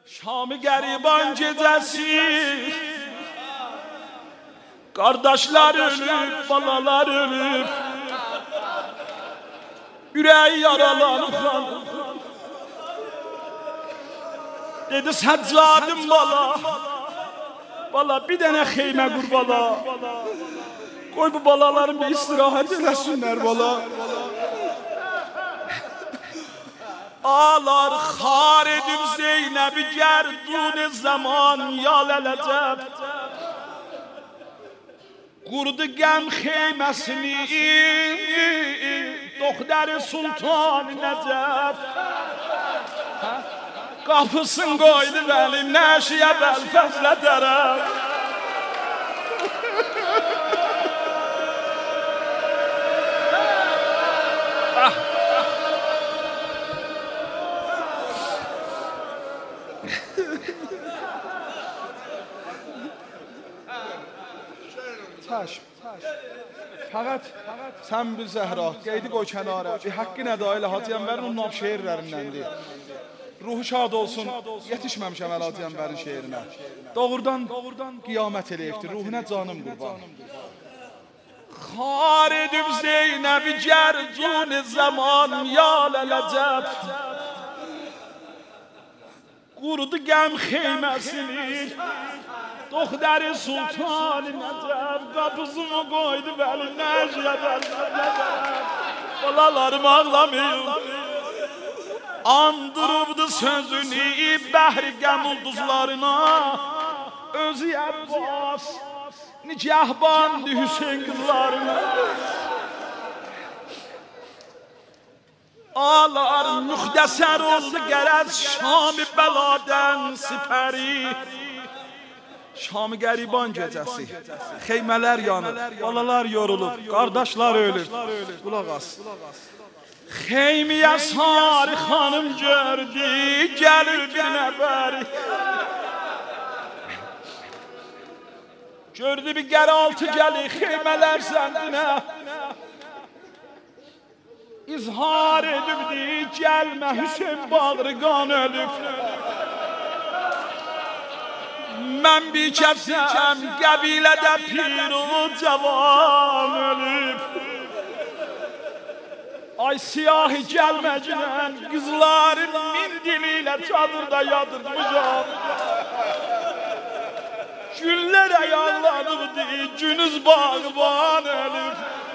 Şam-ı Geriban gecesi, kardeşler ölüp, balalar ölüp, yüreği yaralanıp, dedi Səccadım bala, bir dənə xeymə qur bala, qoy bu balalarım bir istirahət eləsinlər bala. Ağlar xar edib Zeynəbi gərdun zaman yal ələcəb, qurdu qəm xeyməsini Doktor-i Sultan Nəcəb, qapısın qoydu bəlim nəşiyə bəlfəzlə dərəb. Fəqət sən bir Zəhra, qeydi qoy kənara, bir haqqı nəda ilə Hacı Ənvərin o nav şeirlərindəndir. Ruhu şad olsun, yetişməmişəm əl Hacı Ənvərin şeirinə. Doğrudan qiyamət eləyibdir, ruhuna canım qurban. Xar edib Zeynəbi gərdun zaman yal ələcəb, qurdu qəm xeyməsini Doktor-i Sultan Nəcəb, qapısını qoydu bəli nəşiyə bəlfəzlə. Balalarım ağlamayın, andırıbdı sözünü bəhri qəm ulduzlarına. Özü Əbbas, nigahbandı Hüseyin qızlarına. Ağlar müxtəsər oldu qərəz Şam-ı bəladən sipəri. Şam-ı Geriban gecəsi, xeymələr yanır, balalar yorulub, qardaşlar ölür. Qulaq as. Xeymiyə Sarı xanım gördü, gəlir bir nəfəri. Gördü bir qəraltı gəlir, xeymələr səndinə. İzhar edibdi, gəlmə Hüseyin bağrı qan ölüb. Mən bir kəfsəm, qəbilədə pir o cavan ölüb. Ay siyahi gəlməcən, qızlarım min dililə çadırda yadırmışam. Günlər ayaqlanıbdı, günüz bağban ölüb.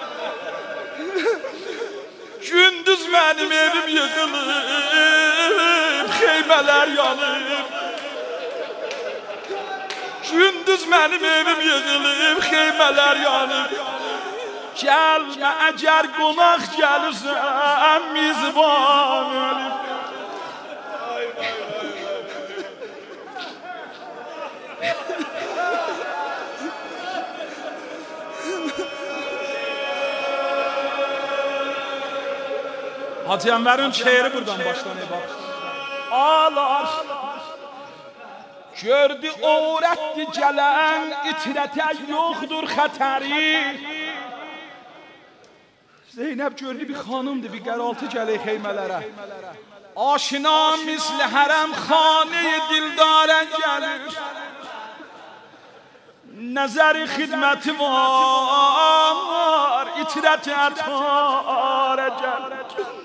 Gündüz mənim evim yıxılıb, xeymələr yanıb. Gündüz mənim evim yığılıb, xeymələr yanıb. Gəlmə əgər qonaq gəlirsən, mizban ölüb. Hacı Ənvərin şeiri buradan başlanıyor bax. Ağlar gördü öğretti gələn, itirətək yoxdur xətəri. Zeynəb gördü bir xanımdır, bir qəraltı gəlir xeymələrə. Aşina misli hərəm xanə-i dildarə gəlir. Nəzəri xidməti var, itirəti ətarə gəlir.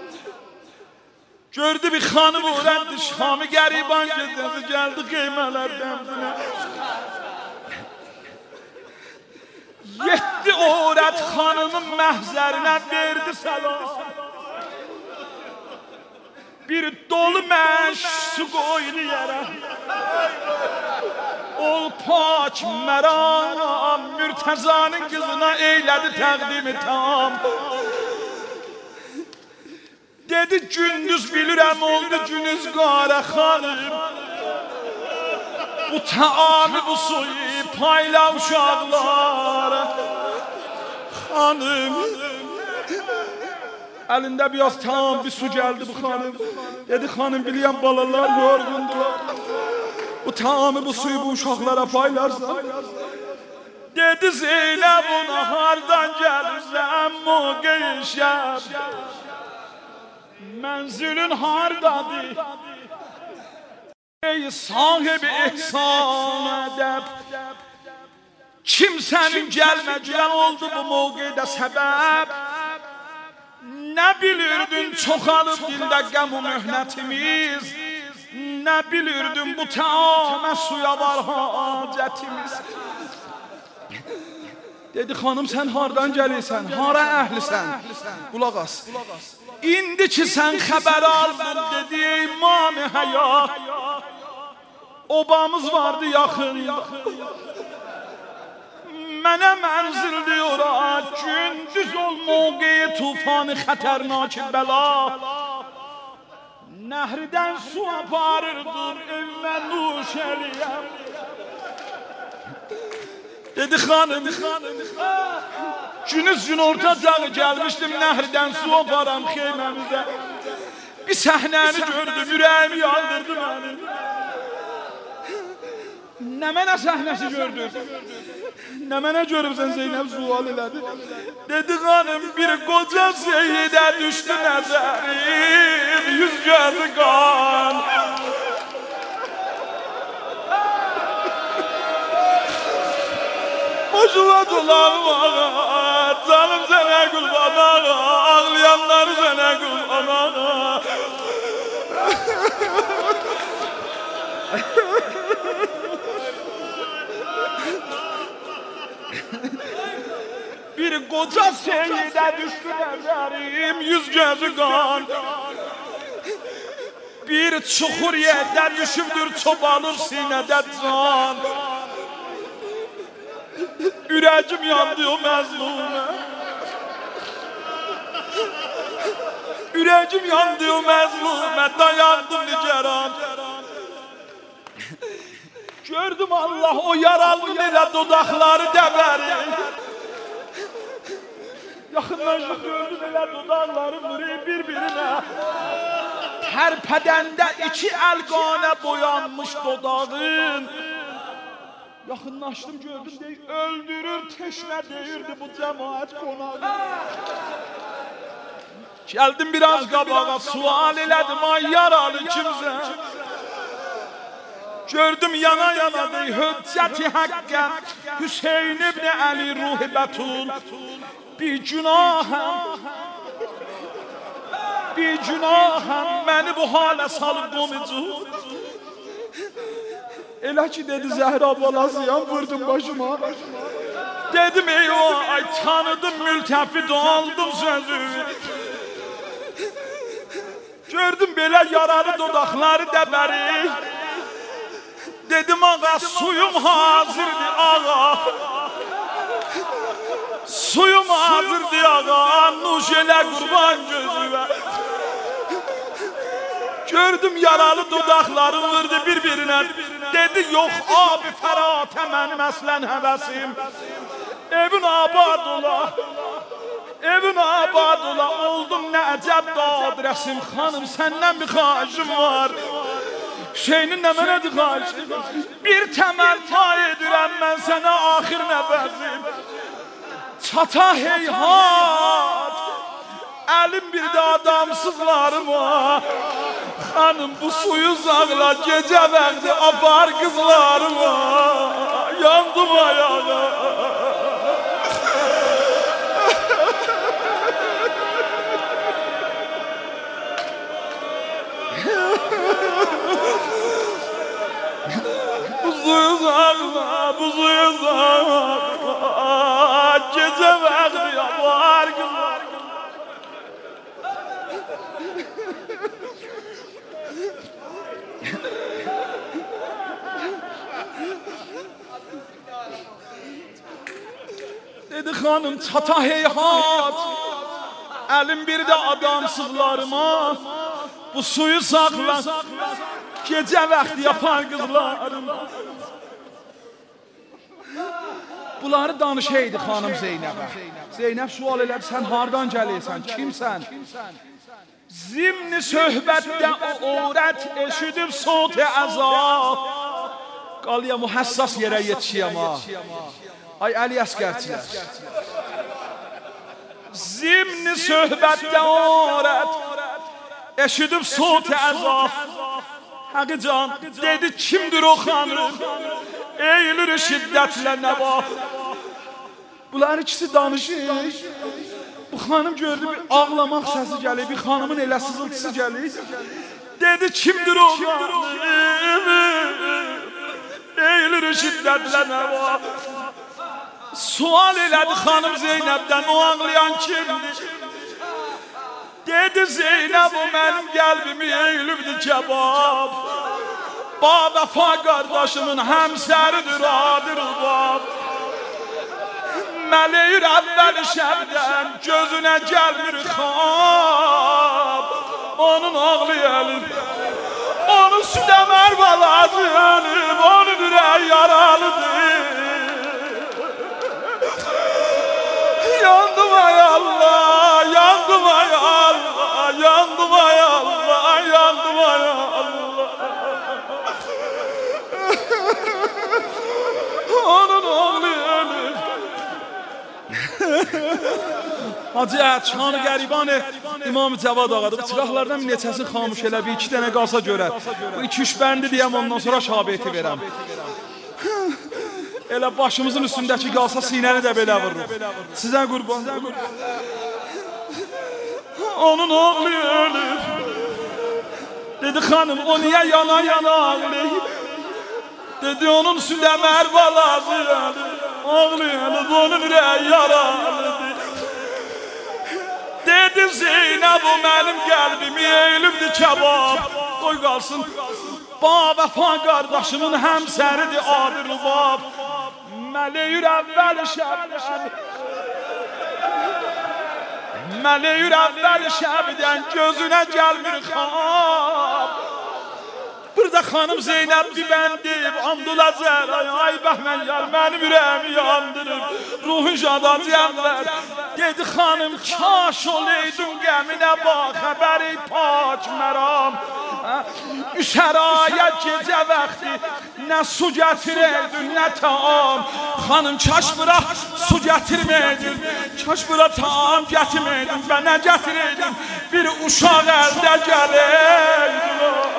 Gördü bir xanım öğrendi Şam-ı Geriban gecesi geldi xeymələr dəmsinə. Yetti öğret xanımın məhzərinə verdi səlam. Bir dolu məş su qoydu yerə. Ol pak məram, Mürtəzanın qızına eylədi təqdimi tam. Dedi gündüz bilirəm oldu günüz qara xanım. Bu taamı bu suyu payla uşaqlara. Xanım əlində biraz tam bir su gəldi bu xanım. Dedi xanım biliyəm balalar yorğundular. Bu taamı bu suyu bu uşaqlara paylarsan. Dedi Zeynəb ona hardan gəlirsən Muqeşəb. Mənzilin hardadır? Ey sahibi ihsan edep, kimsenin gelmecen oldu bu mevqede sebep. Ne bilirdin çoxalıb dildə qəmu mühnətimiz, ne bilirdin bu təamə suya var hacətimiz. Dedi xanım sen hardan gəlirsən, hara əhlisən? Qulaq as. İndi ki sen xəbər aldın, dedi imam-ı həyat, obamız vardı yaxın. Mənə mənzildi ora, gündüz ol mövqeyi tufanı xətərnak bəla. Nəhridən su aparırdım, evmə nuş eləyəm. Dedi xanım, günüz gün orta cağı gəlmişdim, nəhridən su aparam xeyməmizə. Bir səhnəni gördüm, ürəyimi yandırdı mənim. Nə mənə səhnəsi gördün? Nə mənə görübsən Zeynəb sual elədi. Dedi xanım, bir qoca seyyidə düşdü nəzərim, yüz gözü qan. Boşuna dolanmağa, canım sənə qulbanağa, ağlayanları sənə qulbanağa. Bir qoca seyyidə düşdü nəzərim, yüz gözü qan. Bir çuxur yerdə düşübdür, çobanır sinədə can. Ürəcim yandı o məzlumə, ürəcim yandı o məzlumə, dayandım nigeran. Gördüm Allah o yaralı elə dodaqları dəbəri. Yaxınlaşıb gördüm elə dodaqları vurur bir-birinə. Tərpədəndə iki əlqanə boyanmış dodağın. Yaxınlaşdım gördüm deyir, öldürür teşnə deyirdi bu cəmaət qonağı. Gəldim biraz qabağa, sual elədim, ay yaralı kimsən? Gördüm yana yana deyir, hüccəti həqqə Hüseyin ibn Əli Ruhi Bətul. Bir günahəm, məni bu halə salıb qomucu. Elə ki dedi Zəhra balasıyam, vurdum başıma. Dedim eyvah, ay tanıdım mültəfid aldım sözü. Gördüm belə yaralı dodaqları dəbəri. Dedim ağa suyum hazırdır ağa. Suyum hazırdır ağa, nuş elə qurban gözüvə. Gördüm yaralı dodaqları vurdu bir-birinə. Dedi yox abi fəratə mənim əslən həvəsim. Evin abad ola, evin abad ola. Oldum nə əcəb dad rəsim xanım, səndən bir xahişim var. Şeyinin nə mənədir xahişim? Bir təməl tay edirəm mən sənə axir nəfəsim. Çata heyhat, əlim bir də adamsızlarıma. Xanım bu suyu zağla, gecə bəxti apar qızlarıma. Yandım ayağa. Bu suyu zağla, bu suyu zağla. Gecə bəxti apar qızlarıma. Dedi xanım çata heyhat, əlim bir də adamsızlarıma. Bu suyu saxla, gecə vaxtı yapar qızlarıma. Bunları danışaydı xanım Zeynəbə. Zeynəb sual elədi, sən hardan gəlirsən, kimsən? Zimni söhbətdə o öyrət eşidib sot-i əzab. Qalıya mühəssas yerə yetişiyəm ha. Ay Əli Əsgərçilər. Zimni söhbətdə öyrət eşidib sot-i əzab. Haqqı can, dedi kimdir o xanım? Eğilir şiddətlə nə var? Bunlar ikisi danışır. Bu xanım gördü bir ağlamaq səsi gəlir, bir xanımın elə sızıltısı gəlir. Dedi kimdir o xanım? Eğilir şiddətlə nə var? Sual elədi xanım Zeynəbdən, o ağlayan kimdir? Dedi Zeynəb o mənim qəlbimi eğilibdir kebab. Bağdafa qardaşımın həmsəridir adır bab. Məleyir əvvəl şəbdən gözünə gəlmir xab. Onun ağlayalım, onun südəmər balazıyalım, onun ürək yaralıdır. Yandım ay Allah, yandım ay Allah, yandım ay Allah, yandım ay Allah. Onun ağlayalım. Hacı Ərçan qəribanı İmam Cəvad ağadır. Bu çıraqlardan bir neçəsi xamuş elə bir iki dənə qalsa görə. Bu 2-3 bəndi deyəm ondan sonra şabiyeti verəm. Elə başımızın üstündəki qalsa sinəni də belə vururuq. Sizə qurban. Onun ağlayalım. Dedi xanım o niyə yana yana ağlayıb? Dedi onun südəmər balazıdır. Ağlayalım onun ürək yaralıdır. Dedi Zeynəb o mənim qəlbimi eğilibdir kebab. Qoy qalsın. Ba vəfa qardaşımın həmsəridir adır bab. Məleyir əvvəl şəbdən, məleyir əvvəl şəbdən gözünə gəlmir xab. Burada xanım Zeynəb bir bəndib, andulacər, ay bəhmən yar, mənim ürəyimi yandırır, ruhun şadan cəmlər. Dedi xanım, kaş oleydun qəminə bax, xəbəri pak məram. Şəraya gecə vaxtı, nə su gətirəydin, nə taam. Xanım, kaş bura su gətirməydin, kaş bura taam gətirməydin və nə gətirəydin, bir uşaq əldə gələydin.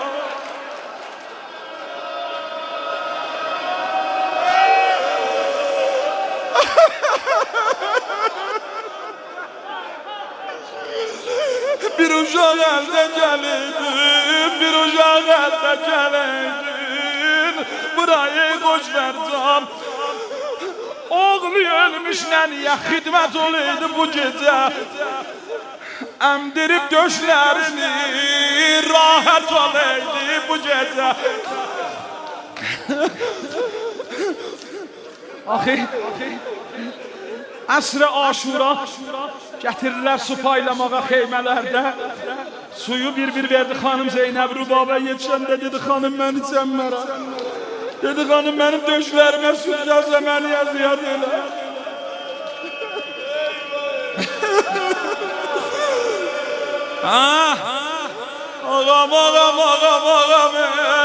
Bir uşaq əldə gələydin, bir uşaq əldə gələydin. Burayı qoç vercam. Oğlu ölmüş nəniyə xidmət olaydı bu gecə. Əmdirib döşlərini rahat olaydı bu gecə. Axı, əsr-i aşura gətirirlər su paylamağa xeymələrdə. Suyu bir verdi xanım Zeynəb Rübabə yetişəndə dedi xanım məni içəmmərəm. Dedi xanım mənim döşlərimə süt yazla məni əziyyət elə. Ağam, ağam, ağam, ağam.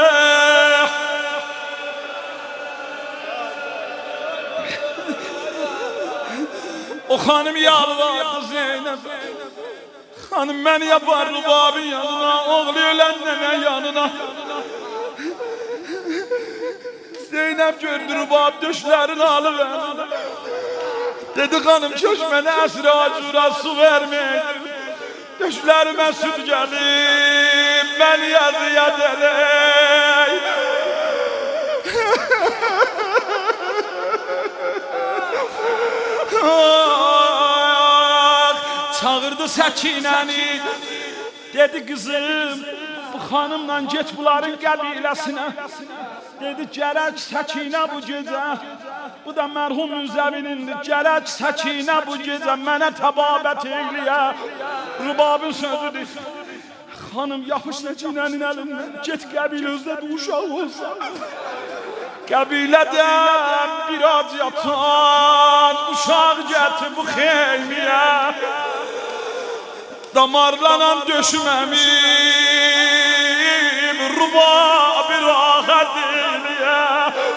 O xanım yalvardı Zeynəb. Xanım məni yapar Rübabın yanına, oğlu ölən nənə yanına. Zeynəb gördü Rübab döşlərini alıverdi. Dedi xanım köş mənə əsr-i acura su verməydir. Döşlərimə süt gəlib, məni əziyyət elək. Çağırdı Səkinəni, dedi qızım, bu xanımla get bunların qəbiləsinə. Dedi gərək Səkinə bu gecə, bu da mərhum Müzəvinindir, gərək Səkinə bu gecə mənə təbabət eyliyə. Rübabın sözüdür. Xanım yapış Səkinənin əlindən, get qəbilə özdə bu uşaq olsa. Qəbilədən biraz yatan uşaq gətir bu xeymiyə. Damarlanan döşməmim Rübab-ı rahat eyliyə.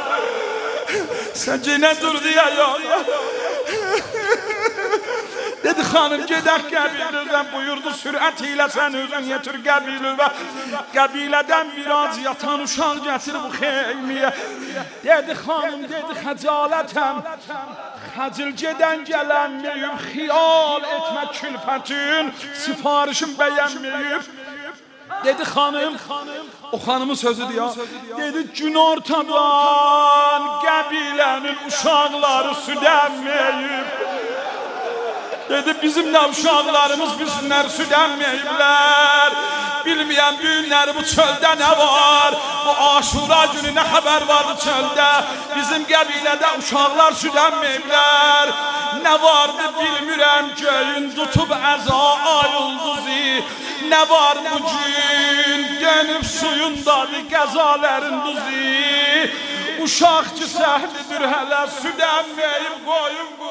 Səkinə dur deyə ya. Dedi xanım gedək qəbilədən buyurdu sürət ilə sən özün yetir qəbilə. Qəbilədən biraz yatan uşaq gətir bu xeymiyə. Dedi xanım dedi xəcalətəm. Xəcil gedən gələnməyib, xiyal etmə külfətin, sifarişim bəyənməyib. Dedi xanım, o xanımın sözüdür ya. Dedi gün ortadan qəbilənin uşaqları südənməyib. Dedi bizim nə uşaqlarımız bizlər südənməyiblər. Bilməyən düyünləri bu çöldə nə var? Bu Aşura günü nə xəbər vardı çöldə? Bizim qəbilədə uşaqlar südənməyiblər. Nə vardı bilmirəm göyün tutub əza ayıldızi. Nə var bu gün dönüb suyundadır qəzələrin duzi. Uşaq ki səhlidir hələ südənməyib qoyun